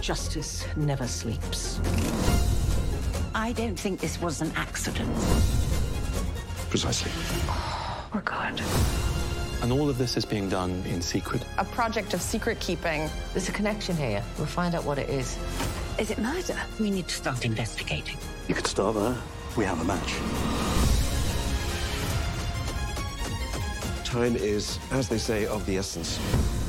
Justice never sleeps. I don't think this was an accident. Precisely. We're good. And all of this is being done in secret. A project of secret keeping. There's a connection here. We'll find out what it is. Is it murder? We need to start investigating. You could start there. We have a match. Time is, as they say, of the essence.